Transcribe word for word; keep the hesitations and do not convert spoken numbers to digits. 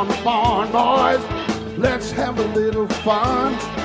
around the barn, boys. Let's have a little fun.